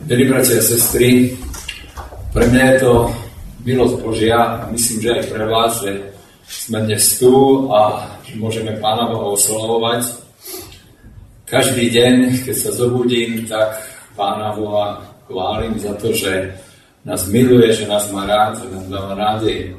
Milí bratia a sestry, pre mňa je to milosť Božia a myslím, že aj pre vás, že sme dnes tu a že môžeme Pána Boha oslavovať. Každý deň, keď sa zobudím, tak Pána Boha chválim za to, že nás miluje, že nás má rád, že nás dáva nádej.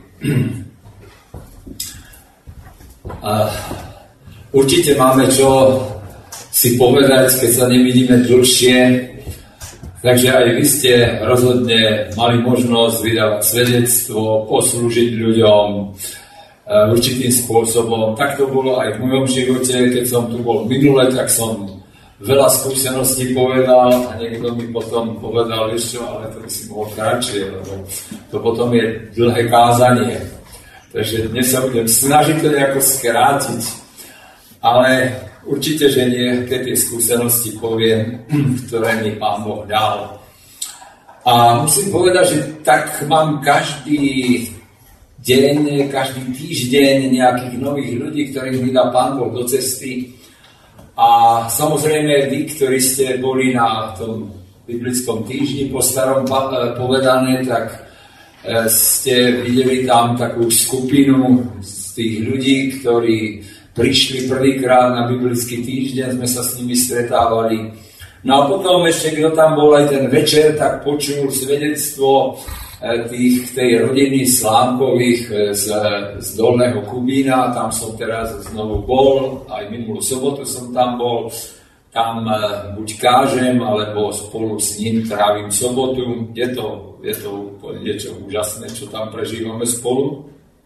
A určite máme čo si povedať, keď sa nevidíme dlhšie. Takže aj vy ste rozhodne mali možnosť vydávať svedectvo, poslúžiť ľuďom určitým spôsobom. Tak to bolo aj v mojom živote, keď som tu bol minule, tak som veľa skúseností povedal a niekto mi potom povedal, vieš čo, ale to by si mohol kratšie, lebo to potom je dlhé kázanie. Takže dnes sa budem snažiť to nejako skrátiť, ale určite, že niekde tie skúsenosti poviem, ktoré mi Pán Boh dal. A musím povedať, že tak mám každý deň, každý týždeň nejakých nových ľudí, ktorých mi dá Pán Boh do cesty. A samozrejme vy, ktorí ste boli na tom biblickom týždni po starom povedané, tak ste videli tam takú skupinu z tých ľudí, ktorí prišli prvýkrát na biblický týždeň, sme sa s nimi stretávali. No a potom ešte, kto tam bol aj ten večer, tak počul svedectvo tej rodiny Slámkových z Dolného Kubína. Tam som teraz znovu bol, aj minulú sobotu som tam bol. Tam buď kážem, alebo spolu s ním trávim sobotu. Je to úplne niečo úžasné, čo tam prežívame spolu.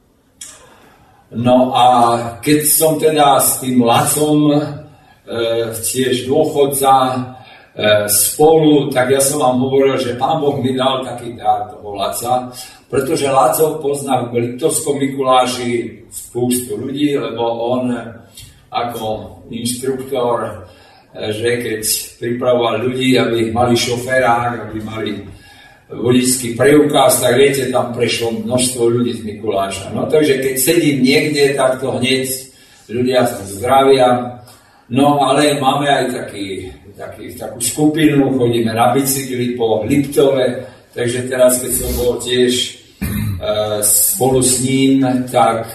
No a keď som teda s tým Lacom, tiež dôchodca, spolu, tak ja som vám hovoril, že Pán Boh mi dal taký dar toho Laca, pretože Laco pozná v Liptovskom Mikuláši spústu ľudí, lebo on ako inštruktor, že keď pripravoval ľudí, aby mali šoféra, aby mali vodičský preukaz, tak viete, tam prešlo množstvo ľudí z Mikuláša. No takže keď sedím niekde, tak to hneď ľudia sa zdravia. No ale máme aj takú skupinu, chodíme na bicykli po Liptove, takže teraz, keď som bol tiež spolu s ním, tak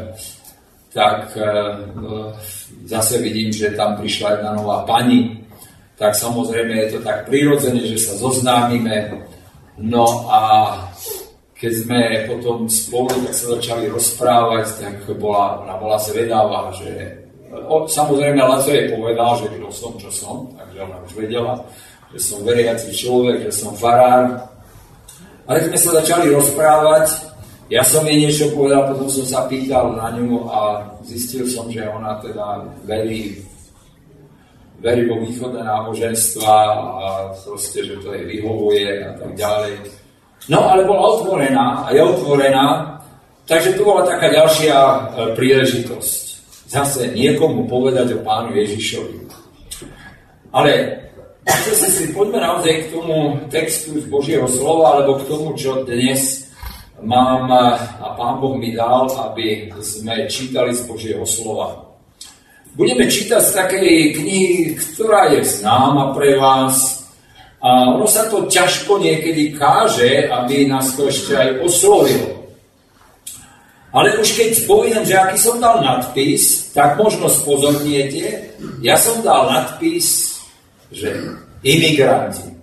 zase vidím, že tam prišla jedna nová pani, tak samozrejme je to tak prirodzené, že sa zoznámime. No a keď sme potom spolu tak sa začali rozprávať, tak ona bola zvedavá, že samozrejme Laco jej povedal, že kto som, čo som, takže ona už vedela, že som veriaci človek, že som farár. Ale sme sa začali rozprávať, ja som jej niečo povedal, potom som sa pýtal na ňu a zistil som, že ona teda verí vo východné náboženstva a proste, že to jej vyhovuje a tak ďalej. No, ale bola otvorená a je otvorená, takže to bola taká ďalšia príležitosť. Zase niekomu povedať o Pánu Ježišovi. Ale si poďme naozaj k tomu textu z Božieho slova, alebo k tomu, čo dnes mám a Pán Boh mi dal, aby sme čítali z Božieho slova. Budeme čítať z takej knihy, ktorá je známa pre vás a ono sa to ťažko niekedy káže, aby nás to ešte aj oslovilo. Ale už keď poviem, že aký som dal nadpis, tak možno spozorniete, ja som dal nadpis, že imigranti.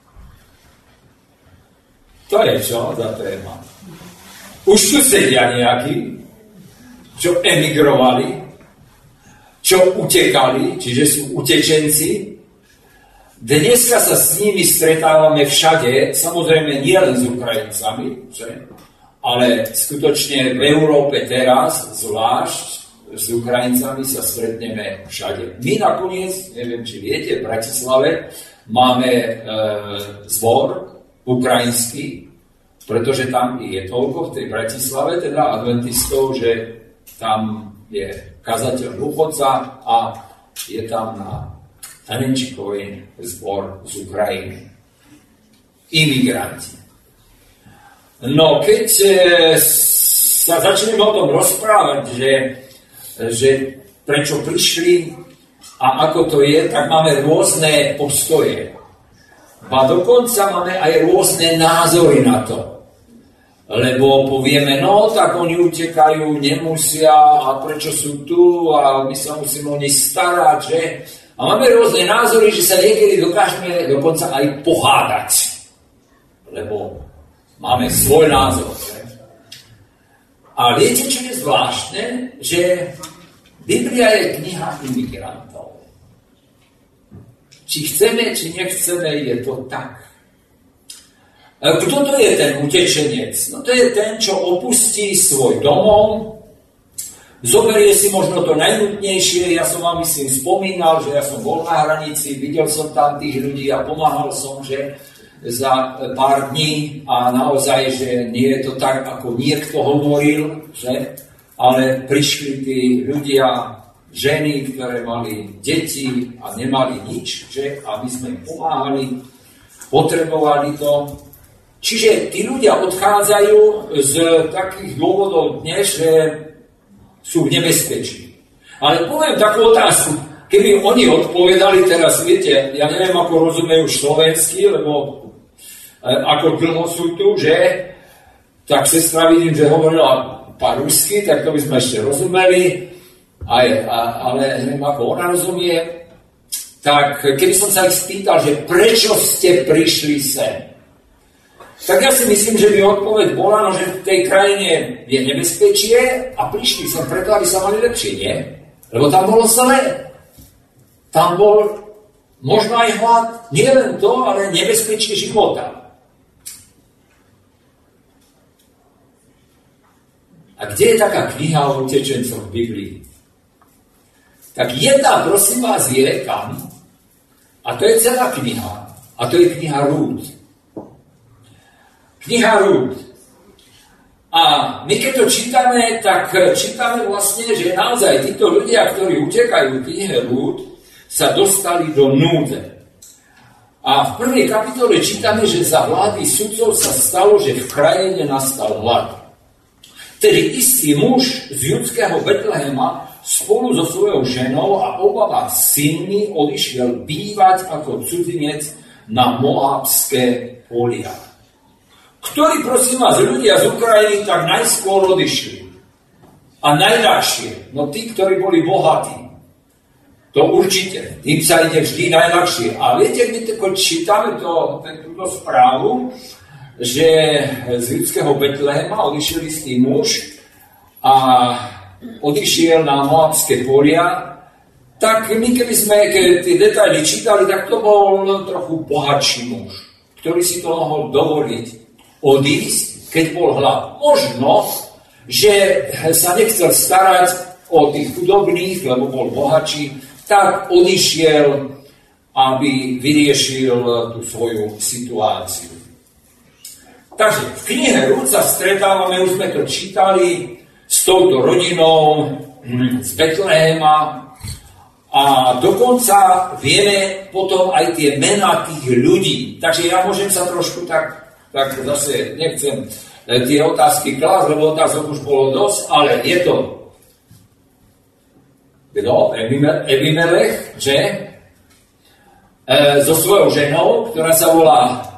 To je čo za téma? Už tu sedia nejakí, čo emigrovali, čo utekali, čiže sú utečenci. Dneska sa s nimi stretávame všade, samozrejme nie len s Ukrajincami, že? Ale skutočne v Európe teraz, zvlášť s Ukrajincami, sa stretneme všade. My nakoniec, neviem, či viete, v Bratislave máme zbor ukrajinský, pretože tam je toľko v tej Bratislave, teda adventistov, že tam je kazateľ dôchodca a je tam na Tanenčikovej zbor z Ukrajiny. Imigranti. No, keď sa začneme o tom rozprávať, že prečo prišli a ako to je, tak máme rôzne postoje. A dokonca máme aj rôzne názory na to. Lebo povieme, no tak oni utekajú, nemusia a prečo sú tu a my sa musíme o nich starať, že? A máme rôzne názory, že sa niekedy dokážeme dokonca aj pohádať. Lebo máme svoj názor. Že? A viete, čo je zvláštne? Že Biblia je kniha imigrantov. Či chceme, či nechceme, je to tak. Kto to je ten utečenec? No to je ten, čo opustí svoj domov, zoberie si možno to najnutnejšie. Ja som vám myslím spomínal, že ja som bol na hranici, videl som tam tých ľudí a pomáhal som, že za pár dní a naozaj, že nie je to tak, ako niekto hovoril, že? Ale prišli tí ľudia, ženy, ktoré mali deti a nemali nič, že? A my sme im pomáhali, potrebovali to. Čiže tí ľudia odchádzajú z takých dôvodov dnes, že sú v nebezpečí. Ale poviem takú otázku. Keby oni odpovedali teraz, viete, ja neviem, ako rozumejú slovensky, lebo ako dlho sú tu, že? Tak sestra vidím, že hovorila po rusky, tak to by sme ešte rozumeli, ale neviem, ako ona rozumie. Tak keby som sa ich spýtal, že prečo ste prišli sem? Tak ja si myslím, že by odpoveď bola, no, že v tej krajine je nebezpečie a prišli sem preto, aby sa mali lepšie, nie? Lebo tam bolo zlé. Tam bol možno aj hlad, nie len to, ale nebezpečie života. A kde je taká kniha o utečencoch v Biblii? Tak jedna, prosím vás, je tam, a to je celá kniha, a to je kniha Rút. Kniha Rút. A my keď to čítame, tak čítame vlastne, že naozaj títo ľudia, ktorí utekajú v knihe Rút, sa dostali do núdze. A v prvej kapitole čítame, že za vlády sudcov sa stalo, že v krajine nastal hlad. Tedy istý muž z judského Betlehema spolu so svojou ženou a oboma synmi odišiel bývať ako cudzinec na Moabské polia. Ktorí, prosím vás, ľudia z Ukrajiny tak najskôr odišli? A najľahšie? No tí, ktorí boli bohatí. To určite. Tým sa ide vždy najľahšie. A viete, my keď čítame túto správu, že z judského Betlehema odišiel istý muž a odišiel na Moabské polia, tak my keby sme tie detaily čítali, tak to bol trochu bohatší muž, ktorý si to mohol dovoliť odísť, keď bol hlad. Možno, že sa nechcel starať o tých chudobných, lebo bol bohatší, tak odišiel, aby vyriešil tú svoju situáciu. Takže v knihe Rút sa stretávame, už sme to čítali, s touto rodinou z Betlehema a dokonca vieme potom aj tie mená tých ľudí. Takže ja môžem sa trošku tak zase nechcem tie otázky klásť, lebo otázok už bolo dosť, ale je to Evimelech, že? So svojou ženou, ktorá sa volá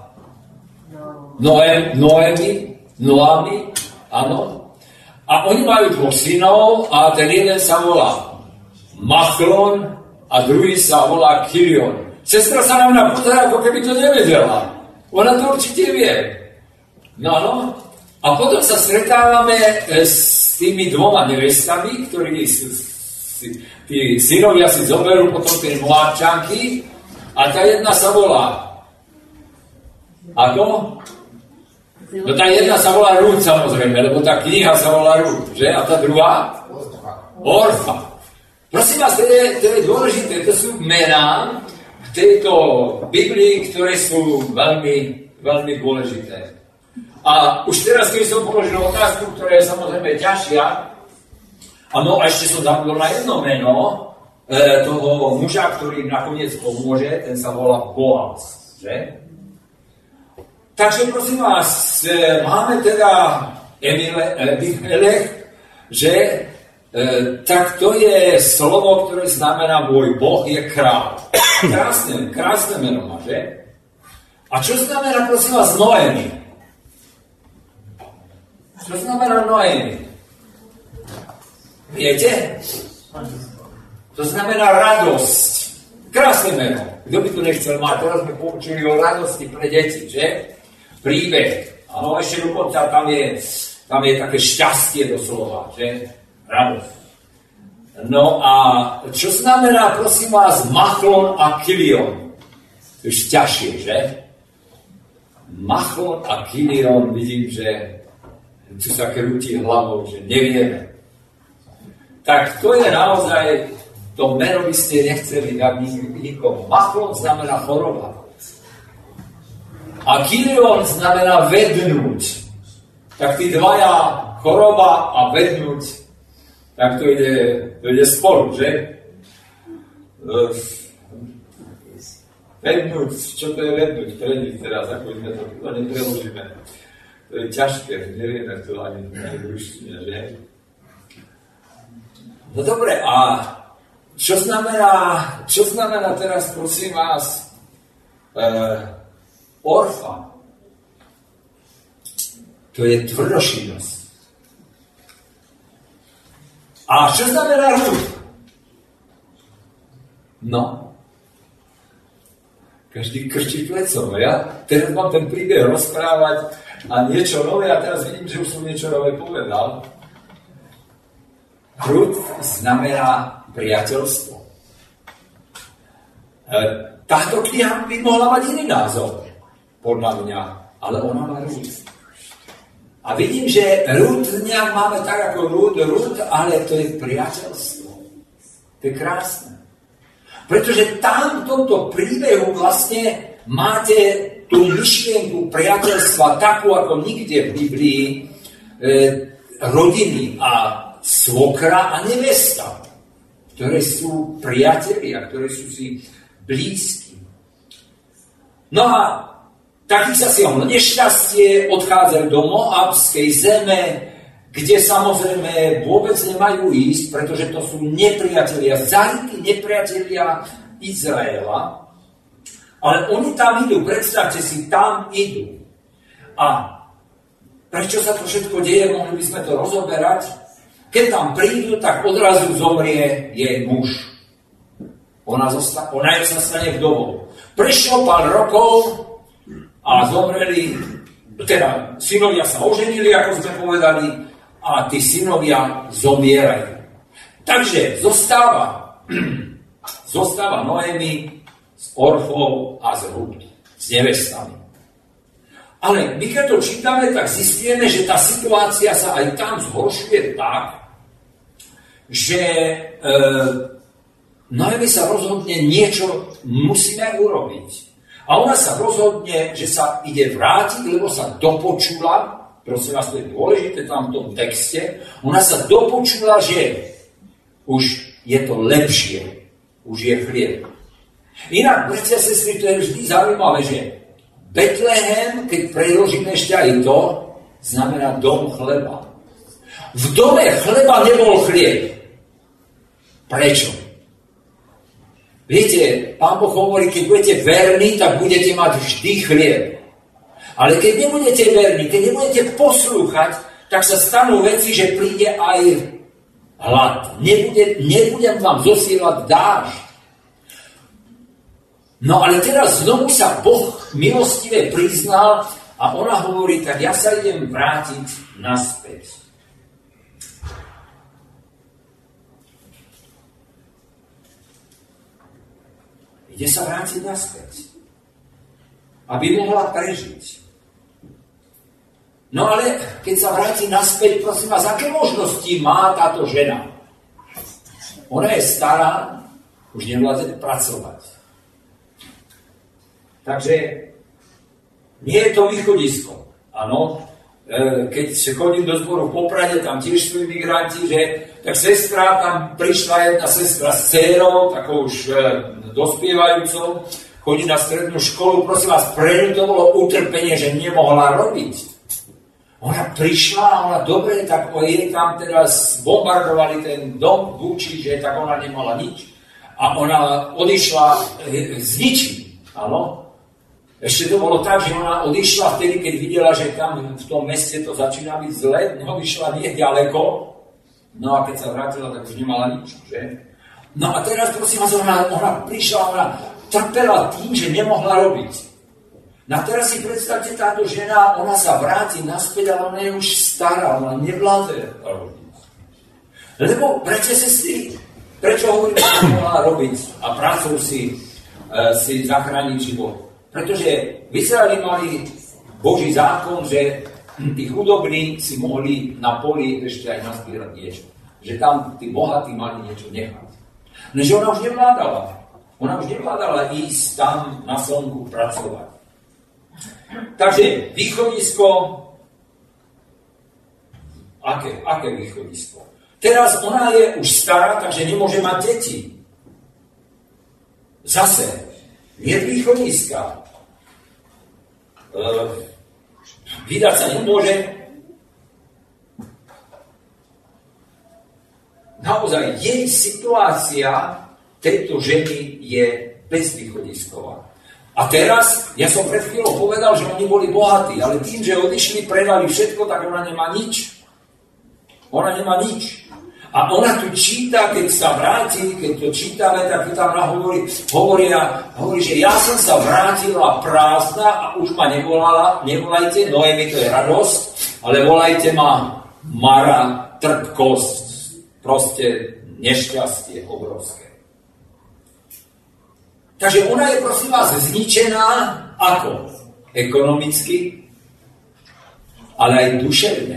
Noami, áno. A oni majú dvoch synov a ten jeden sa volá Machlon a druhý sa volá Kilion. Sestra sa nám napozerá, ako keby to nevedela. Ona to určite vie. No. A potom sa stretávame s tými dvoma nevestami, ktorí tí synovia si zoberú potom tie Moabčanky a tá jedna sa volá ako? No tá jedna sa volá Rút, samozrejme, lebo tá kniha sa volá Rút, že? A tá druhá? Orfa. Prosím vás, to je dôležité, to sú mená v tejto Biblii, ktoré sú veľmi, veľmi dôležité. A už teraz, keď som položil otázku, ktorá je samozrejme ťažšia, no a ešte som zabudol na jedno meno toho muža, ktorý nakoniec pomôže, ten sa volá Boaz, že? Takže prosím vás, máme teda Evimelech, že tak to je slovo, ktoré znamená môj Boh je král. Krásne meno má, že? A čo znamená, prosím vás, Noemi? Čo znamená Noemi? Viete? To znamená radosť. Krásne meno. Kto by to nechcel mať? Teraz sme poučili o radosti pre deti, že? Príbeh. Áno, ešte dokonca tam je také šťastie doslova, že? Radosť. No a čo znamená, prosím vás, Machlon a Kilion? To je ťažšie, že? Machlon a Kilion, vidím, že tu sa krúti hlavou, že nevieme. Tak to je naozaj, to meno by ste nechceli dať nikomu. Machlon znamená choroba. A Kilion znamená vednúť. Tak tí dvaja, choroba a vednúť, tak to ide spolu, že? Vednúť, čo to je vednúť? Prediť teraz, ako sme to nepreložíme. To je ťažké, nevieme to ani v ruštine, že? No dobre, a čo znamená teraz, prosím vás, orfa? To je tvrdošinnosť. A čo znamená Ruth? No, každý krčí plecom. Ja teraz mám ten príbeh rozprávať a niečo nové, a teraz vidím, že už som niečo nové povedal. Ruth znamená priateľstvo. Táto kniha by mohla mať iný názov, podľa mňa, ale ona má Ruth. A vidím, že Ruth nejak máme tak ako Ruth, ale to je priateľstvo. To je krásne. Pretože tam v tomto príbehu vlastne máte tú myšlienku priateľstva takú ako nikde v Biblii, rodiny a svokra a nevesta, ktoré sú priatelia, ktoré sú si blízki. No a taký sa siahlo nešťastie, odchádzajú do Moabskej zeme, kde samozrejme vôbec nemajú ísť, pretože to sú nepriatelia, zarytí nepriatelia Izraela. Ale oni tam idú, predstavte si, tam idú. A prečo sa to všetko deje, mohli by sme to rozoberať. Keď tam prídu, tak odrazu zomrie jej muž. Ona sa stane vdovou. Prešlo pár rokov a zomreli, teda synovia sa oženili, ako sme povedali, a tí synovia zomierajú. Takže zostáva Noemi s Orfou a s Ruth, s nevestami. Ale my keď to čítame, tak zistíme, že tá situácia sa aj tam zhoršuje tak, že Noemi sa rozhodne niečo musíme urobiť. A ona sa rozhodne, že sa ide vrátiť, lebo sa dopočula, prosím vás, to je dôležité tam v tom texte, ona sa dopočula, že už je to lepšie, už je chlieb. Inak, bratia a sestry, to je vždy zaujímavé, že Betlehem, keď preložíme ešte aj to, znamená dom chleba. V dome chleba nebol chlieb. Prečo? Viete, Pán Boh hovorí, keď budete verní, tak budete mať vždy chlieb. Ale keď nebudete verní, keď nebudete poslúchať, tak sa stanú veci, že príde aj hlad. Nebudem vám zosielať dážď. No ale teraz znovu sa Boh milostivé priznal a ona hovorí, tak ja sa idem vrátiť naspäť. Ide sa vrátiť naspäť, aby mohla prežiť. No ale keď sa vráti naspäť, prosím vás, aké možnosti má táto žena? Ona je stará, už nevládze pracovať. Takže nie je to východisko. Áno, keď chodím do zboru v Poprade, tam tiež sú imigranti, že tak sestra, tam prišla jedna sestra s dcérou, takou už dospievajúcou, chodí na strednú školu, prosím vás, pre ňu to bolo utrpenie, že nemohla robiť. Ona prišla a ona dobre, tak jej tam teraz bombardovali ten dom v Buči, že tak ona nemala nič. A ona odišla s ničím, áno. Ešte to bolo tak, že ona odišla vtedy, keď videla, že tam v tom meste to začína byť zle, odišla nie ďaleko, no a keď sa vrátila, tak už nemala nič, že? No a teraz, prosím vás, ona prišla, ona trpela tým, že nemohla robiť. No a teraz si predstavte, táto žena, ona sa vráti naspäť, ale ona je už stará, ona nevláde robiť. Lebo, bratia, sestry, prečo hovorím, že nemohla robiť a prácou si zachrániť život? Pretože v Izraeli mali Boží zákon, že tí chudobní si mohli na poli ešte aj nazbierať niečo. Že tam tí bohatí mali niečo nechať. Neže ona už nevládala. Ona už nevládala ísť tam na slnku pracovať. Takže východisko... Aké východisko? Teraz ona je už stará, takže nemôže mať deti. Zase, nie východiska. Vydať sa nemôže. Naozaj, jej situácia tejto ženy je bezvýchodisková. A teraz, ja som pred chvíľou povedal, že oni boli bohatí, ale tým, že odišli, predali všetko, tak ona nemá nič. Ona nemá nič. A ona tu číta, keď sa vráti, keď to čítame, tak tam hovorí, že ja som sa vrátila prázdna a už ma nevolajte, Noemi to je radosť, ale volajte ma Mara, trpkosť, proste nešťastie obrovské. Takže ona je, prosím vás, zničená ako? Ekonomicky, ale aj duševne.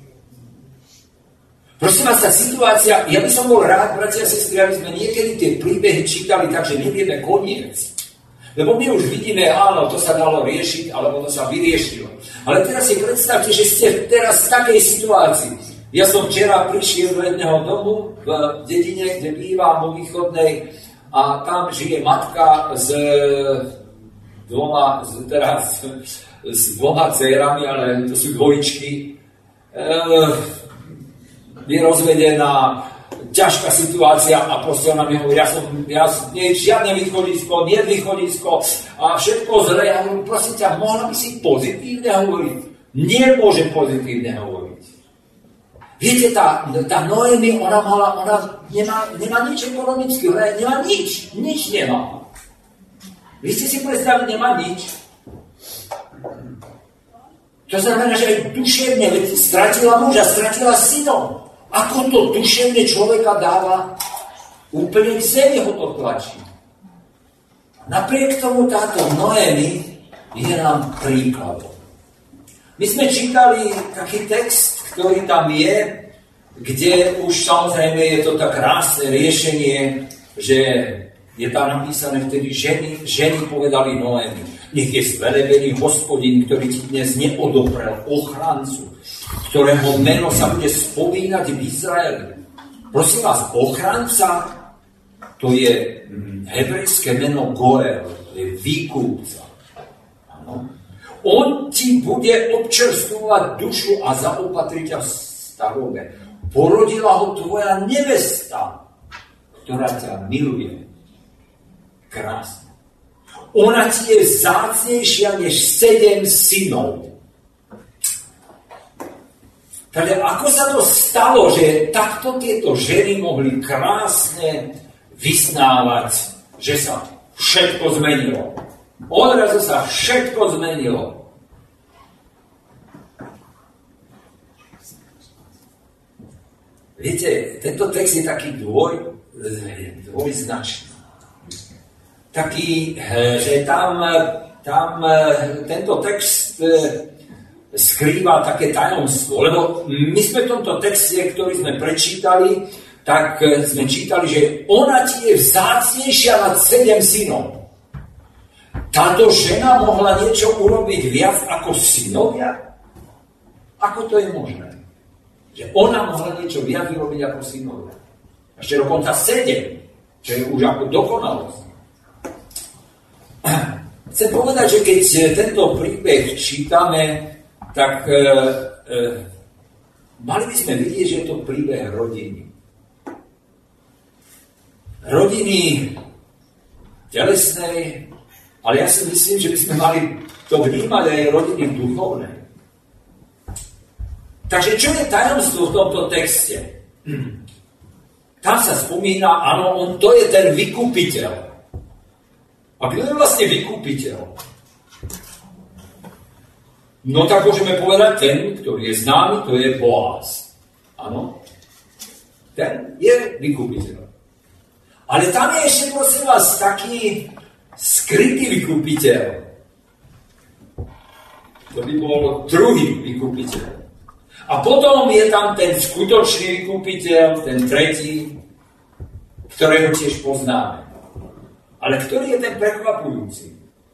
Prosím vás, tá situácia, ja by som bol rád, bratia a sestry, aby sme niekedy tie príbehy čítali tak, že nevieme koniec. Lebo my už vidíme, áno, to sa dalo riešiť, alebo to sa vyriešilo. Ale teraz si predstavte, že ste teraz v takej situácii. Ja som včera prišiel do jedného domu v dedine, kde bývam vo východnej, a tam žije matka s dvoma dcérami, ale to sú dvojičky. Je rozvedená, ťažká situácia a proste ona mi hovorí, nie je žiadne východisko, nie východisko a všetko zle. Ja hovorím, prosím ťa, mohla by si pozitívne hovoriť? Nemôže pozitívne hovoriť. Viete, tá Noemi, ona nemá nič ekonomické, nemá nič nemá. Vy ste si predstaviť, nemá nič. To znamená, že aj duševne, veď stratila muža, stratila synov. Ako to duševne človeka dáva, úplne k zemi ho to tlačí. Napriek tomu táto Noemi je nám príkladom. My sme čítali taký text, ktorý tam je, kde už samozrejme je to tak krásne riešenie, že je tam napísané vtedy ženy povedali Noemi, nech je zvelebený Hospodin, ktorý ti dnes neodoprel ochrancu, ktorého meno sa bude spomínať v Izraeli. Prosím vás, ochranca, to je hebrejské meno Goel, to je výkupca. Ano. On ti bude občerstvovať dušu a zaopatrí ťa v starobe. Porodila ho tvoja nevesta, ktorá ťa miluje. Krásne. Ona ti je vzácnejšia než 7 synov. Takže ako sa to stalo, že takto tieto ženy mohli krásne vyznávať, že sa všetko zmenilo. Odrazu sa všetko zmenilo. Viete, tento text je taký dvojznačný. Taký, že tam tento text skrýva také tajomstvo. Lebo my sme v tomto texte, ktorý sme prečítali, tak sme čítali, že ona ti je vzácnejšia nad 7 synov. Táto žena mohla niečo urobiť viac ako synovia? Ako to je možné? Že ona mohla niečo viac urobiť ako synovia. Ešte dokonca 7, čo je už ako dokonalosť. Chcem povedať, že keď tento príbeh čítame, tak mali by sme vidieť, že je to príbeh rodiny. Rodiny telesnej, Ale ja si myslím, že by sme mali to vnímať aj rodiny duchovné. Takže čo je tajomstvo v tomto texte? Tam sa spomína, áno, to je ten vykupiteľ. A kto je vlastne vykupiteľ? No tak môžeme povedať, ten, ktorý je známy, to je Boaz. Áno? Ten je vykupiteľ. Ale tam je ešte, prosím vás, taký skrytý vykupiteľ. To by bol druhý vykupiteľ. A potom je tam ten skutočný vykupiteľ, ten tretí, ktorého tiež poznáme. Ale ktorý je ten prekvapujúci?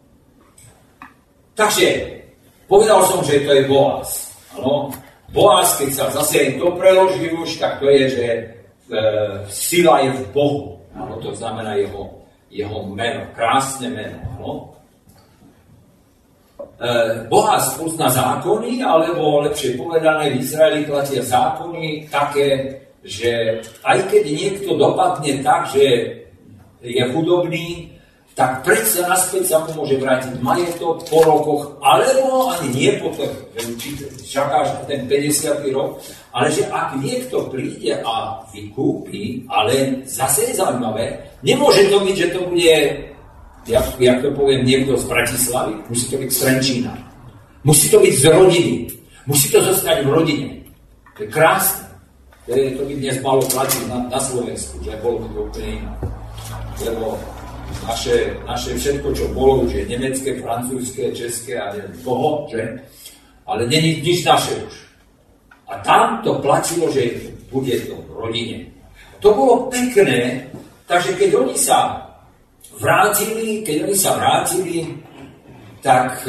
Takže, povedal som, že to je Boaz. Áno? Boaz, keď sa zase to preloží už, tak to je, že sila je v Bohu. Áno, to znamená jeho meno, krásne meno. Áno? Boaz pozná zákony, alebo lepšie povedané, v Izraeli platia zákony také, že aj keď niekto dopadne tak, že je chudobný, tak predsa naspäť sa mu môže vrátiť majetok po rokoch, alebo ani nie potom, že určite čakáš na ten 50. rok, ale že ak niekto príde a vykúpi, ale zase je zaujímavé, nemôže to byť, že to bude, jak to poviem, niekto z Bratislavy, musí to byť z Trenčína, musí to byť z rodiny, musí to zostať v rodine. To je krásne. To by dnes malo platiť na Slovensku, že bolo to úplne iné. Lebo naše všetko, čo bolo, už je nemecké, francúzske, české a neviem koho, že? Ale není nič naše už. A tam to platilo, že bude to v rodine. To bolo pekné, takže keď oni sa vrátili, tak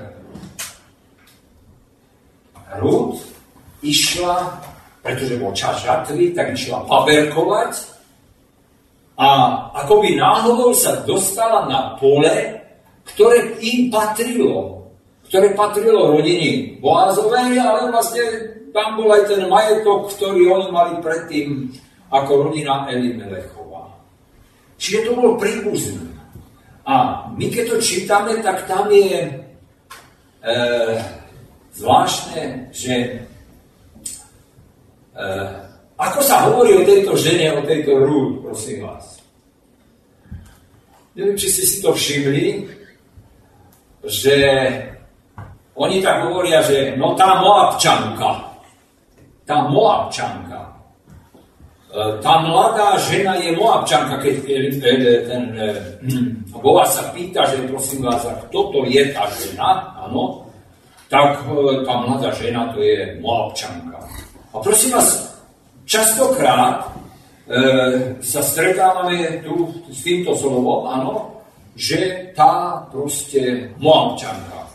Rút išla, pretože bol čas žatvy, tak išla paberkovať. A akoby náhodou sa dostala na pole, ktoré im patrilo. Ktoré patrilo rodiny Boázovej, ale vlastne tam bol aj ten majetok, ktorý oni mali predtým ako rodina Elimelechová. Čiže to bolo príbuzné. A my keď to čítame, tak tam je zvláštne, že ako sa hovorí o tejto žene, o tejto Rút, prosím vás. Neviem, či ste si to všimli, že oni tak hovoria, že no tá Moabčanka, tá mladá žena je Moabčanka, keď ten Boaz sa pýta, že prosím vás, kto to je tá žena, áno, tak tá mladá žena to je Moabčanka. A prosím vás, častokrát sa stretávame tu s týmto slovom, áno, že tá proste Moabčanka.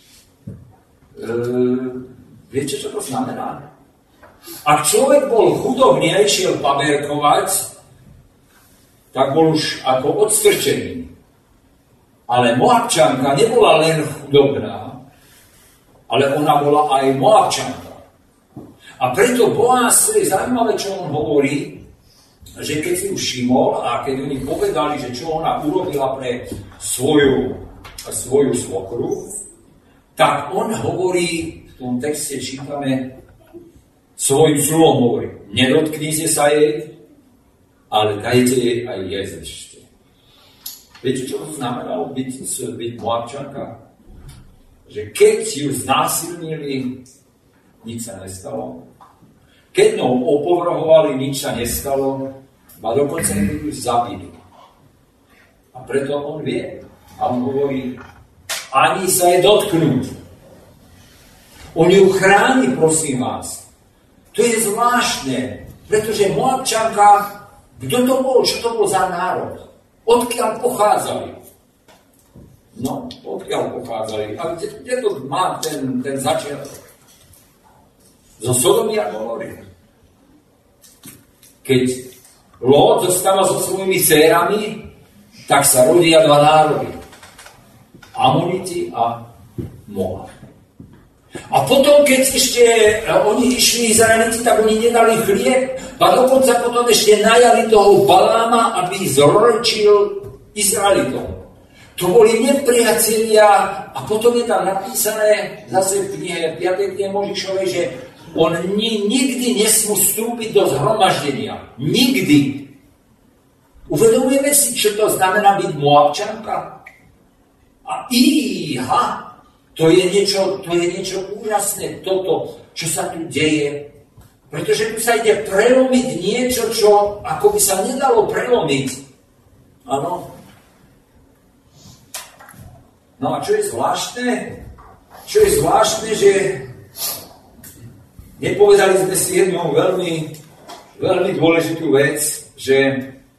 Viete, čo to znamená? Ak človek bol chudobný a išiel paberkovať, tak bol už ako odstrčený. Ale Moabčanka nebola len chudobná, ale ona bola aj Moabčanka. A preto Boaz, je zaujímavé, čo on hovorí, že keď si už všimol a keď oni povedali, že čo ona urobila pre svoju svokru, tak on hovorí, v tom texte čítame, svojim slovom hovorí, nedotknite sa jej, ale dajte jej aj jesť ešte. Viete, čo to znamenalo byť Moabčanka? Že keď ju znásilnili, nič sa nestalo. Keď ňou opovrhovali, nič sa nestalo, a dokonca ju zabili. A preto on vie. A on hovorí, ani sa jej dotknúť. On ju chráni, prosím vás. To je zvláštne, pretože Moabčanka, kto to bol, čo to bol za národ? Odkiaľ pochádzali? No, odkiaľ pochádzali? A kde to má ten začiatok? Zo Sodomy a Gomory. Keď Lót zostáva so svojimi dcérami, tak sa rodia dva národy. Amoniti a Moab. A potom, keď ešte oni išli Izraeliti, tak oni nedali chlieb, a dokonca potom ešte najali toho Baláma, aby zročil Izraelitom. To boli nepriatelia a potom je tam napísané zase v knihe 5. knihe Mojžišovej, že on nikdy nesmú vstúpiť do zhromaždenia. Nikdy. Uvedomujeme si, čo to znamená byť Moabčanka? A to je niečo úžasné, toto, čo sa tu deje. Pretože tu sa ide prelomiť niečo, čo ako by sa nedalo prelomiť. Áno. No a čo je zvláštne? Že nepovedali sme si jednu veľmi, veľmi dôležitú vec, že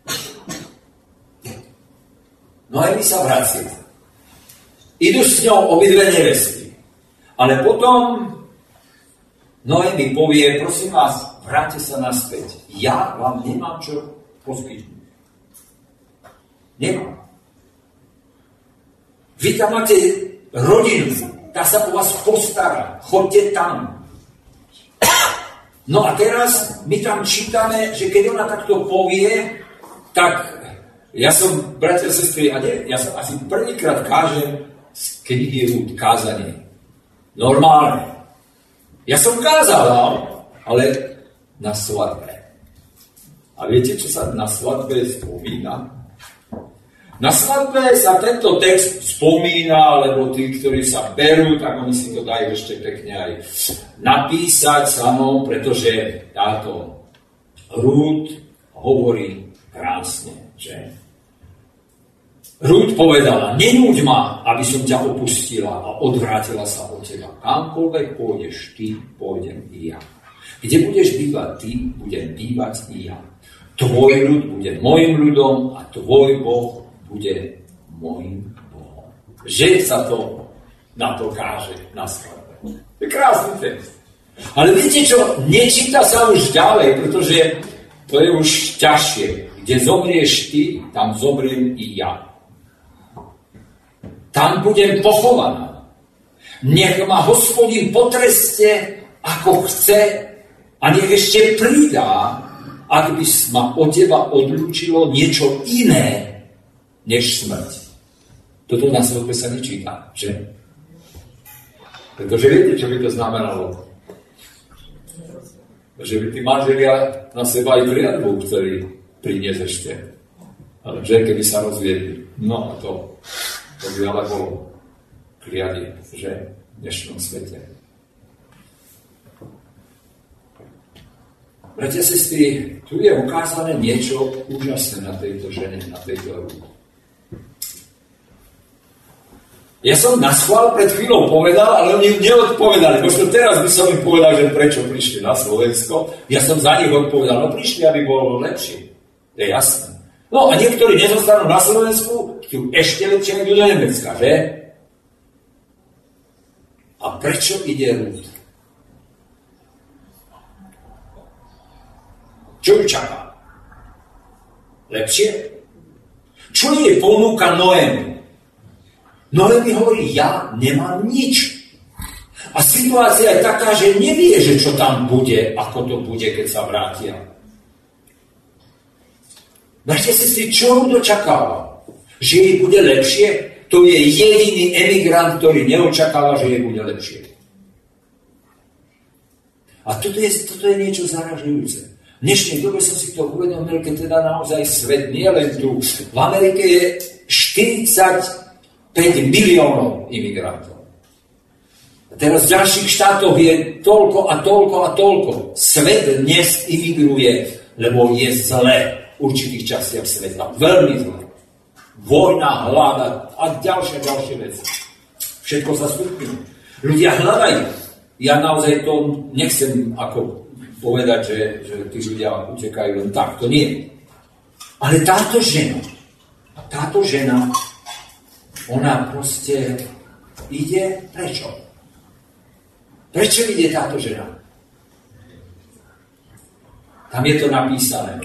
Noemi sa vracia. Idú s ňou obidve nevesty. Ale potom Noemi povie, prosím vás, vráťte sa naspäť. Ja vám nemám čo poskytnúť. Nemám. Vy tam máte rodinu, tá sa o vás postará. Choďte tam. No a teraz my tam čítame, že keď ona takto povie, tak ja som, bratia a sestry, ja som asi prvýkrát kážem z knihy Rút, kázanie. Normálne. Ja som kázal, ale na svadbe. A viete, čo sa na svadbe spomína? Na svadbe sa tento text spomína, lebo tí, ktorí sa berú, tak oni si to dajú ešte pekne aj napísať samou, pretože táto Rút hovorí krásne, že? Rút povedala, nenúď ma, aby som ťa opustila a odvrátila sa od teba. Kamkoľvek pôjdeš ty, pôjdem i ja. Kde budeš bývať ty, budem bývať i ja. Tvoj ľud bude môjim ľudom a tvoj Boh bude môjim Bohom. Že sa to na to káže na svadbe. To je krásny text. Ale viete čo? Nečíta sa už ďalej, pretože to je už ťažšie. Kde zomrieš ty, tam zomriem i ja. Tam budem pochovaná. Nech ma Hospodin potreste, ako chce, a nech ešte pridá, ak by ma od teba odlúčilo niečo iné, než smrť. Toto na svadbe sa nečíta, že? Pretože viete, čo by to znamenalo? Že by tí manželia na seba aj kliatbu chceli priniesť ešte. Ale že keby sa rozviedli. No a to by ale bolo kliadie, že v dnešnom svete. Bratia, sestry, tu je ukázané niečo úžasné na tejto žene, na tejto Rút. Ja som na schvál pred chvíľou povedal, ale oni neodpovedali. Možno teraz by som im povedal, že prečo prišli na Slovensko. Ja som za nich odpovedal, no prišli, aby bolo lepšie. To je jasné. No a niektorí nezostanú na Slovensku, chcú ešte lepšie idú do Nemecka, že? A prečo ide Rút? Čo ju čaká? Lepšie? Čo jej ponúka Noemi? Noemi hovorí, ja nemám nič. A situácia je taká, že nevie, že čo tam bude, ako to bude, keď sa vrátia. Bratia, sestry, čo ju dočakáva? Že jej bude lepšie? To je jediný emigrant, ktorý neočakáva, že jej bude lepšie. A toto je niečo zaražujúce. V dnešnej dobe som si to uvedomil, keď teda naozaj svet nie len tu. V Amerike je 45 miliónov imigrantov. A teraz v ďalších štátoch je toľko a toľko a toľko. Svet dnes imigruje, lebo je zle v určitých častiach sveta. Veľmi zle. Vojna, hlada a ďalšie veci. Všetko sa stupňuje. Ľudia hľadajú. Ja naozaj to nechcem ako povedať, že tí ľudia utekajú len tak. To nie. Ale táto žena, ona proste ide, prečo? Prečo ide táto žena? Tam je to napísané.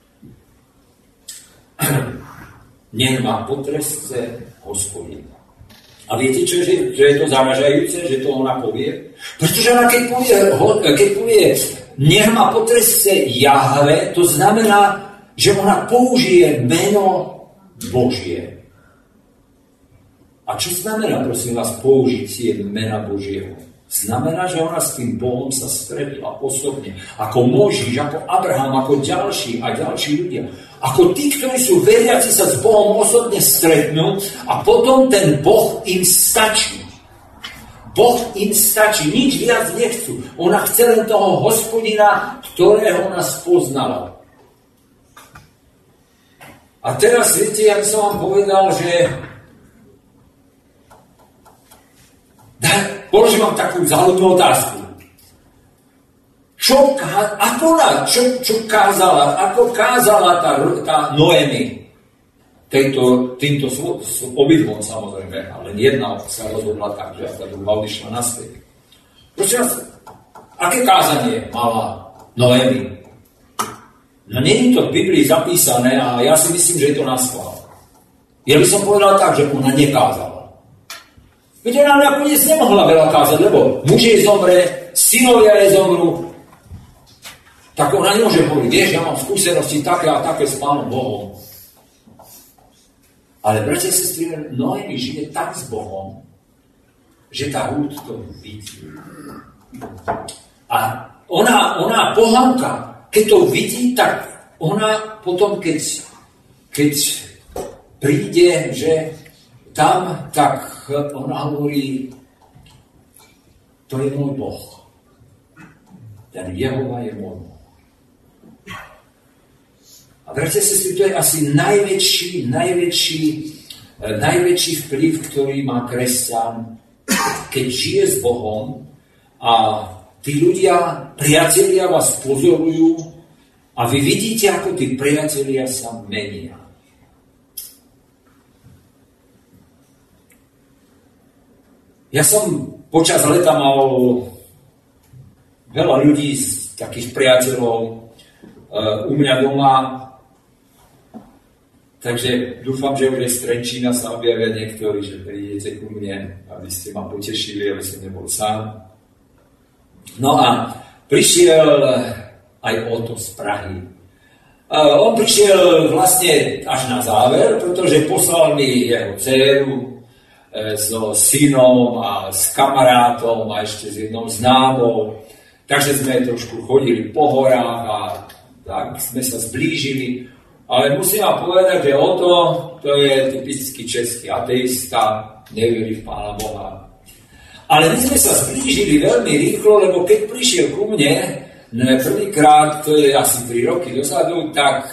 Nech ma potrestce Hospodin. A viete čo, že je to zaražajúce, že to ona povie? Pretože ona keď povie nech ma potrestce Jahve, to znamená, že ona použije meno Božie. A čo znamená, prosím vás, použitie mena Božieho? Znamená, že ona s tým Bohom sa stretla osobne. Ako Mojžiš, ako Abraham, ako ďalší a ďalší ľudia. Ako tí, ktorí sú veriaci, sa s Bohom osobne stretnú a potom ten Boh im stačí. Boh im stačí, nič viac nechcú. Ona chce len toho Hospodina, ktorého nás poznala. A teraz, viete, ja som vám povedal, že položím vám takú záľudnú otázku. Čo kázala tá Noemi týmto obidvom, samozrejme, ale jedna sa rozhodla tak, že tá druhá odišla naspäť. Prosím vás, aké kázanie mala Noemi? No nie je to v Biblii zapísané a ja si myslím, že je to naschvál. Ja by som povedal tak, že ona nekázala. Veď ona nakoniec nemohla veľa kázať, lebo muž jej zomre, synovia jej zomru, tak ona nemôže hovoriť, vieš, ja mám skúsenosti také a také s Pánom Bohom. Ale bratia a sestry, Noemi žije tak s Bohom, že tá Rút to vidí. A ona pohanka, keď to vidí, tak ona potom, keď príde, že tam, tak ona hovorí, to je môj Boh. Ten Jehova je môj Boh. A bratia a sestry, to je asi najväčší vplyv, ktorý má kresťan, keď žije s Bohom a tí ľudia, priatelia vás pozorujú a vy vidíte, ako tí priatelia sa menia. Ja som počas leta mal veľa ľudí, takých priateľov u mňa doma, takže dúfam, že už je z Trenčína sa objavia niektorí, že prídete ku mne, aby ste ma potešili, aby som nebol sám. No a prišiel aj Oto z Prahy. On prišiel vlastne až na záver, pretože poslal mi jeho dceru so synom a s kamarátom a ešte s jednou známou. Takže sme trošku chodili po horách a tak sme sa zblížili. Ale musím vám povedať, že Oto, to je typický český ateista, neverí v Pána Boha. Ale my sme sa zblížili veľmi rýchlo, lebo keď prišiel ku mne, prvýkrát, to je asi 3 roky dozadu, tak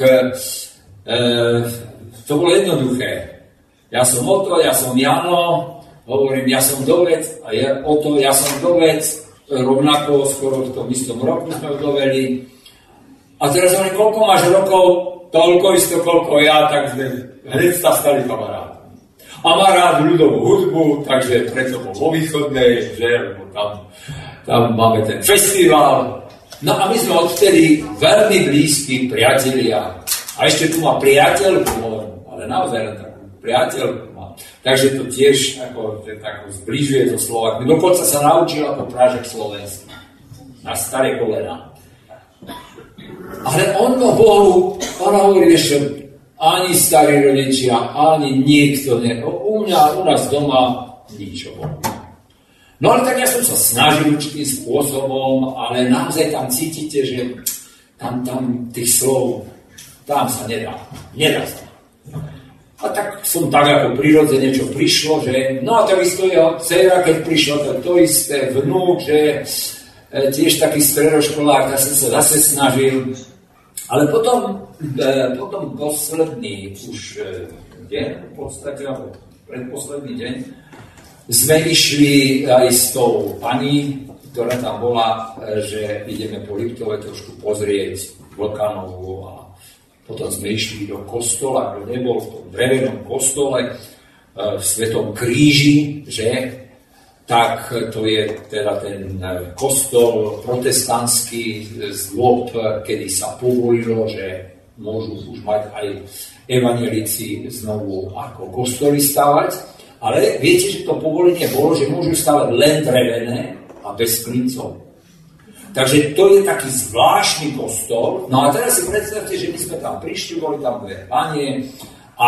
to bolo jednoduché. Ja som Oto, ja som Jano, hovorím, ja som Dovec, a Oto, ja som Dovec, rovnako skoro v tom istom roku sme doveli. A teraz hovorím, koľko máš rokov? Toľko isto, koľko ja, tak sme hneď sa stali kamaráti. A má rád ľudovú hudbu, takže preto bol vo Východnej, že tam máme ten festival. No a my sme odtedy veľmi blízki priatelia. A ešte tu má priateľku, ale naozaj len takú priateľku má. Takže to tiež ako zbližuje so Slovákmi. Dokonca sa naučil ako prážek slovenský. Na staré kolená. Ale on hovorí, že ani starí rodičia, ani nikto u nás doma nič o Bohu. No ale tak ja som sa snažil určitým spôsobom, ale naozaj tam cítite, že tam tých slov, tam sa nedá sa. A tak som tak ako prirodzene, čo prišlo, že no a takisto jeho dcera, keď prišla, to isté, vnúk, že tiež taký stredoškolák, ja som sa zase snažil. Ale potom posledný už deň, v podstate, alebo predposledný deň, sme išli aj s tou pani, ktorá tam bola, že ideme po Liptove trošku pozrieť Vlkanovu a potom sme išli do kostola, kto nebol v tom drevenom kostole v Svetom kríži, že tak to je teda ten kostol protestantský z dôb, kedy sa povolilo, že môžu už mať aj evanjelici znovu ako kostoly stavať. Ale viete, že to povolenie bolo, že môžu stavať len drevené a bez klincov. Takže to je taký zvláštny kostol. No a teraz si predstavte, že my sme tam prišli, boli tam dve panie a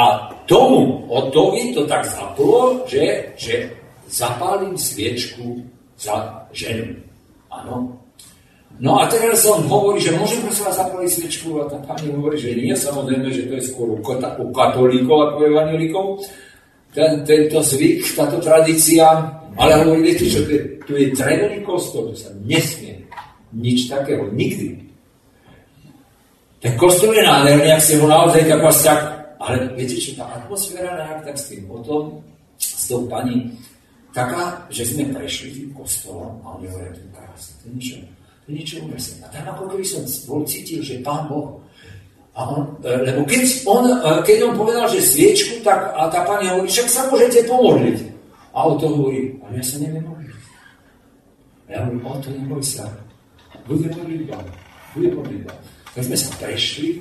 tomu Otovi to tak zaplo, že zapálim sviečku za ženu. Áno. No a teraz on hovorí, že môžem prosím vás zapáliť sviečku a tá pani hovorí, že nie, samozrejme, že to je skôr u katolíkov ako u evanjelikov. Tento zvyk, táto tradícia, ale hovorí, viete čo, tu je drevený kostol, to sa nesmie nič takého, nikdy. Ten kostol je nádherný, ak ste ho naozaj tak, ale viete čo, tá atmosféra nejak tak s tým potom, s tou pani, taká, že sme prešli tým kostolom a oni hovoria, to je krásne, to je niečo úžasné. A tam ako keby som bol cítil, že Pán Boh. A on, lebo keď on povedal, že sviečku, tak a tá pani hovorí, však sa môžete pomodliť. A on to hovorí, ale ja sa neviem modliť. A ja hovorím, to neboj sa. Bude modlitba. Tak sme sa prešli.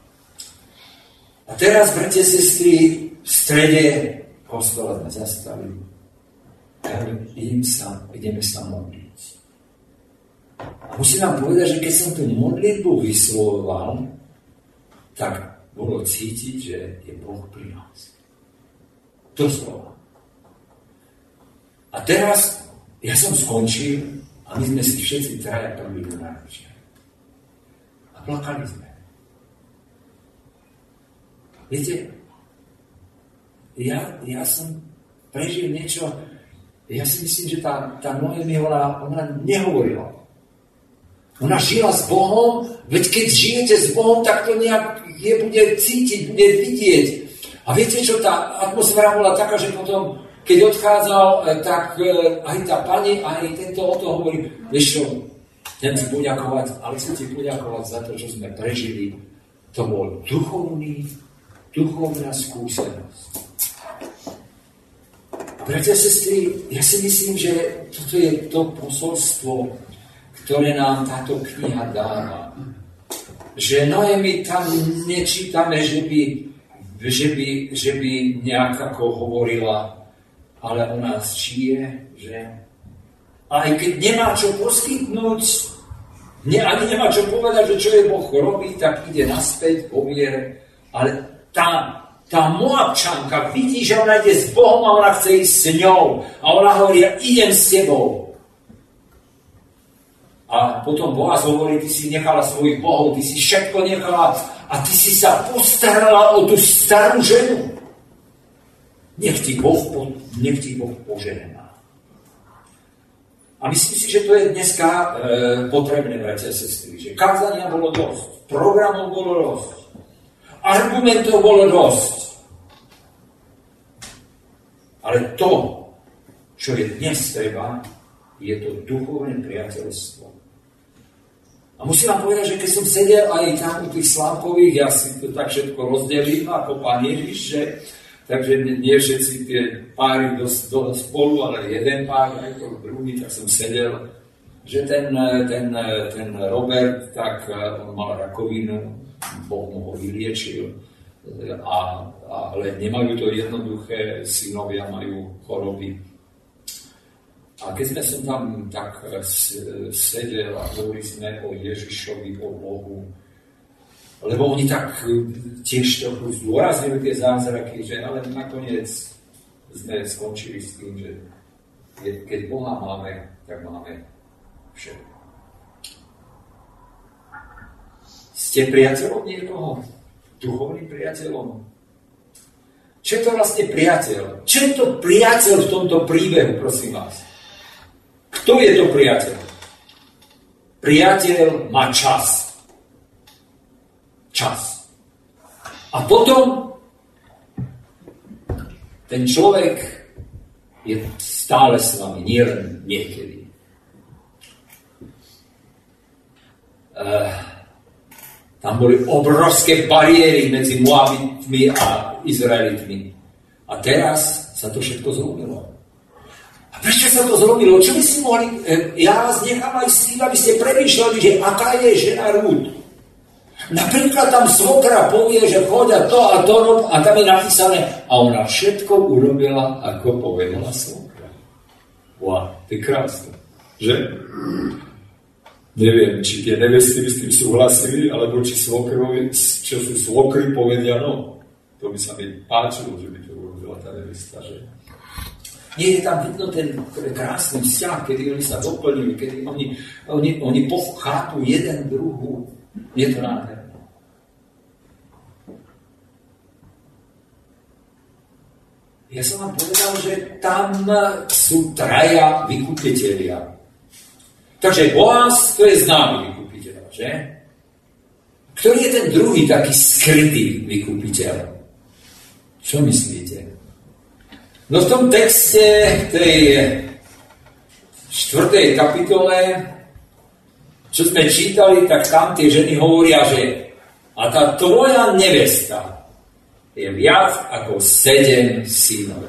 A teraz, bratia, sestry, v strede kostola sme zastavili. Ja hovorím, ideme sa modliť. A musím vám povedať, že keď som tú modlitbu vyslovoval, tak bolo cítiť, že je Boh pri nás. To slova. A teraz ja som skončil a my sme si všetci traja prvý do náručia. A plakali sme. Viete, ja som prežil niečo, ja si myslím, že tá Noemi, ona nehovorila. Ona žila s Bohom, veď keď žijete s Bohom, tak to nejak bude cítiť, bude vidieť. A viete čo, tá atmosféra bola taká, že potom, keď odchádzal, tak aj tá pani, aj tento o to hovorí, vieš čo, chcem ti poďakovať, ale chcem ti poďakovať za to, čo sme prežili. To bol duchovná skúsenosť. A bratia, sestry, ja si myslím, že toto je to posolstvo, ktoré nám táto kniha dáva. Že Noemi tam nečítame, že by nejak ako hovorila, ale o nás žije, že aj keď nemá čo poskytnúť, ani nemá čo povedať, že čo je Boh robí, tak ide naspäť po viere. Ale tá Moabčanka vidí, že ona ide s Bohom a ona chce ísť s ňou. A ona hovorí, idem s tebou. A potom Boaz hovorí, ty si nechala svojich bohov, ty si všetko nechala a ty si sa postarala o tú starú ženu. Nech ti Boh požehná. A myslím si, že to je dneska potrebné, bratia a sestry, že kázania bolo dosť, programov bolo dosť, argumentov bolo dosť. Ale to, čo je dnes treba, je to duchovné priateľstvo. A musím vám povedať, že keď som sedel aj tam u tých slávkových, ja si to tak všetko rozdelím ako Pán Ježiš, že takže nie všetci tie páry spolu, ale jeden pár, aj to druhý, tak som sedel, že ten Robert, tak on mal rakovinu, Boh mu ho vyliečil, ale nemajú to jednoduché, synovia majú choroby. A keď sme som tam tak sedel a hovorili sme o Ježišovi, o Bohu, lebo oni tak tiež trochu zdôraznili tie zázraky, že ale nakoniec sme skončili s tým, že keď Boha máme, tak máme všetko. Ste priateľom niekoho? Duchovným priateľom? Čo je to vlastne priateľ? Čo je to priateľ v tomto príbehu, prosím vás? Kto je to priateľ? Priateľ má čas. Čas. A potom ten človek je stále s vami, nie len niekedy. Tam boli obrovské bariéry medzi Moabitmi a Izraelitmi. A teraz sa to všetko zlomilo. A prečo sa to zlomilo? Čo by si mohli... Ja vás nechám aj s tým, aby ste premýšľali, že aká je žena Rút. Napríklad tam svokra povie, že chodia to a to rob, a tam je napísané a ona všetko urobila, ako povedala svokra. Wow, to je krásne. Že? Neviem, či tie nevesty by s tým súhlasili, alebo či svokrovi, čo sú svokry, povedia no. To by sa mi páčilo, že by to urobila tá nevesta, že? Nie je tam vidno ten krásny vzťah, kedy oni sa doplňujú, kedy oni chápu jeden druhú. Je to nádherné. Ja som vám povedal, že tam sú traja vykupitelia. Takže Boaz, to je známy vykupiteľ, že? Ktorý je ten druhý taký skrytý vykupiteľ? Čo myslíte? No v tom texte tej 4. kapitole, čo sme čítali, tak tam tie ženy hovoria, že a tá tvoja nevesta je viac ako 7 synov.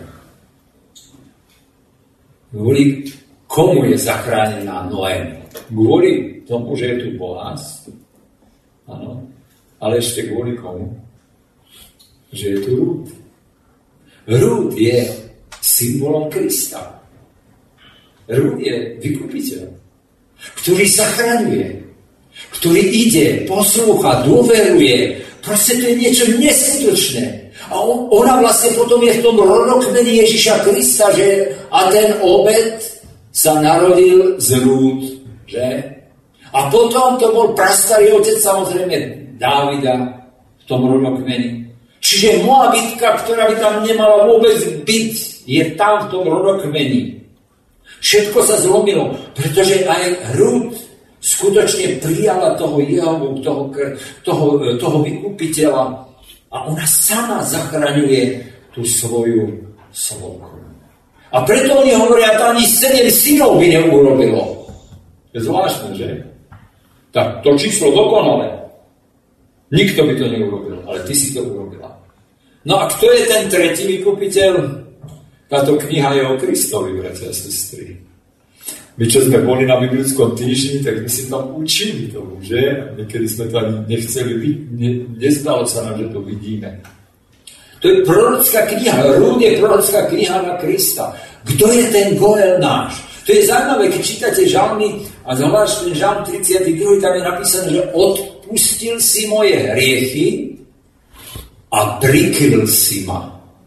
Kvôli komu je zachránená Noemi? Kvôli tomu, že je tu Boaz? Áno. Ale ešte kvôli komu? Že je tu Rút. Rút je symbolom Krista. Rút je vykupiteľ, ktorý zachraňuje, ktorý ide, poslúcha, dôveruje. Proste to je niečo neskutočné. A ona vlastne potom je v tom rodokmeni Ježiša Krista, že a ten obed sa narodil z Rút, že? A potom to bol prastarý otec, samozrejme, Dávida v tom rodokmeni. Čiže Moabitka, ktorá by tam nemala vôbec byť, je tam v tom rodokmeni. Všetko sa zlomilo, pretože aj Rút skutočne prijala toho Jehovu, toho vykupiteľa a ona sama zachraňuje tú svoju slovku. A preto oni hovoria, to ani 7 synov by neurobilo. Je zvláštne, že? Tak to číslo dokonale. Nikto by to neurobil, ale ty si to urobila. No a kto je ten tretí vykupiteľ? Táto kniha je o Kristovi, bratia a sestry. My, čo sme boli na biblickom týždni, tak my si tam učili tomu, že? Niekedy sme to ani nechceli byť, nezdalo sa nám, že to vidíme. To je prorocká kniha, Rút je prorocká kniha na Krista. Kto je ten Goel náš? To je zaujímavé, keď čítate žalmy, a zvlášť ten žalm 32, tam je napísané, že odpustil si moje hriechy a prikryl si ma.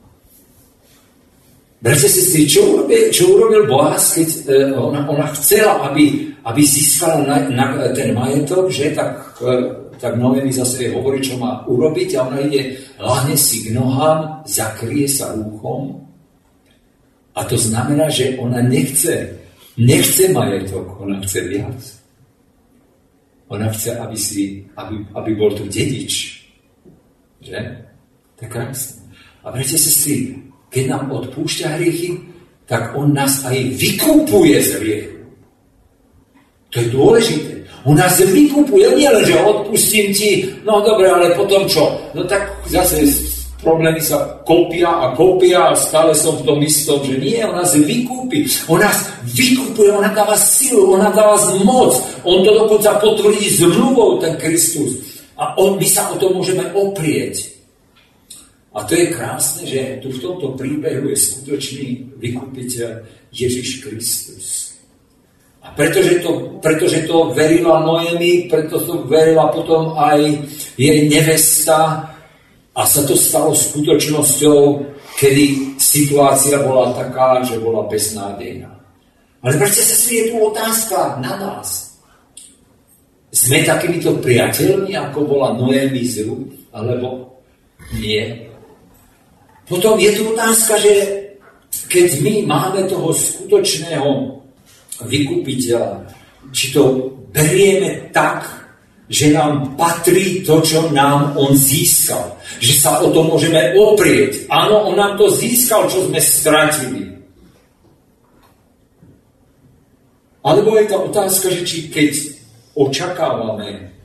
Bratia, sestry, čo urobil Boaz, keď ona chcela, aby získala ten majetok, že tak Noemi zase hovorí, čo má urobiť a ona ide, lahne si k nohám, zakrie sa rúchom a to znamená, že ona nechce majetok, ona chce viac. Ona chce, aby bol tu dedič. Že? To je krásne. A bratia, sestry, keď nám odpúšťa hriechy, tak on nás aj vykupuje z hriechu. To je dôležité. On nás vykupuje, nie len, že odpustím ti, no dobre, ale potom čo? No tak zase problémy sa kopia a stále som v tom istom, že nie, on nás vykúpi. On nás vykupuje, on nám dáva silu, on nám dáva moc. On to dokonca potvrdí zmluvou, ten Kristus. A my sa o to môžeme oprieť. A to je krásne, že tu v tomto príbehu je skutočný vykupiteľ Ježiš Kristus. A pretože to verila Noemi, preto to verila potom aj jej nevesta a sa to stalo skutočnosťou, kedy situácia bola taká, že bola beznádejná. Ale bratia, sestry, je tu otázka na nás. Sme takýmito priateľmi, ako bola Noemi z Rút, alebo nie? Potom je tu otázka, že keď my máme toho skutočného vykupiteľa, či to berieme tak, že nám patrí to, čo nám on získal. Že sa o to môžeme oprieť. Áno, on nám to získal, čo sme stratili. Alebo je tá otázka, že či keď očakávame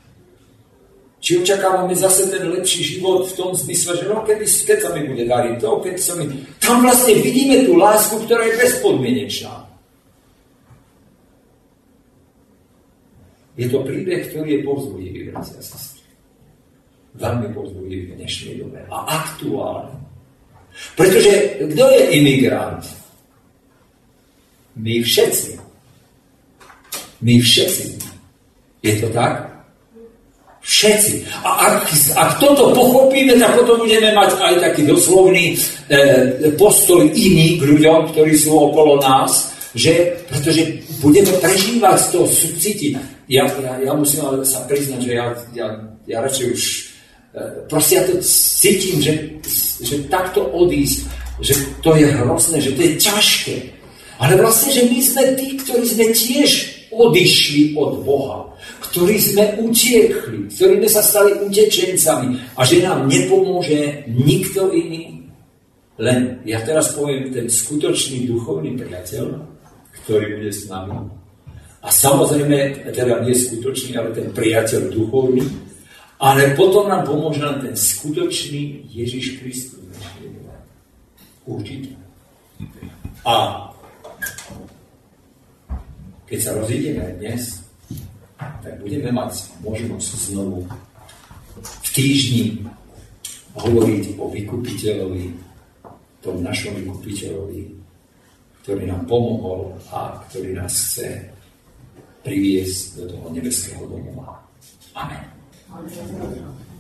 zase ten lepší život v tom zmysle, že no, keď sa mi bude dariť to, keď sa mi... Tam vlastne vidíme tú lásku, ktorá je bezpodmienečná. Je to príbeh, ktorý je povzbudivý, bratia a sestry. Veľmi povzbudivý v dnešnej dobe. A aktuálny. Pretože kto je imigrant? My všetci. Je to tak? Všetci. A ak toto pochopíme, tak potom budeme mať aj taký doslovný postoj iný k ľuďom, ktorí sú okolo nás, pretože budeme prežívať z toho súciti. Ja musím sa priznať, že ja radšej už proste ja to cítim, že takto odísť, že to je hrozné, že to je ťažké. Ale vlastne, že my sme tí, ktorí sme tiež odišli od Boha, ktorí sme utiekli, ktorí sme sa stali utečencami a že nám nepomôže nikto iný. Len ja teraz poviem ten skutočný duchovný priateľ, ktorý bude s nami. A samozrejme, teda nie skutočný, ale ten priateľ duchovný, ale potom nám pomôže len ten skutočný Ježiš Kristus. Určite. A keď sa rozídeme dnes, tak budeme mať možnosť znovu v týždni hovoriť o vykupiteľovi, tom našom vykupiteľovi, ktorý nám pomohol a ktorý nás chce priviesť do toho nebeského domova. Amen.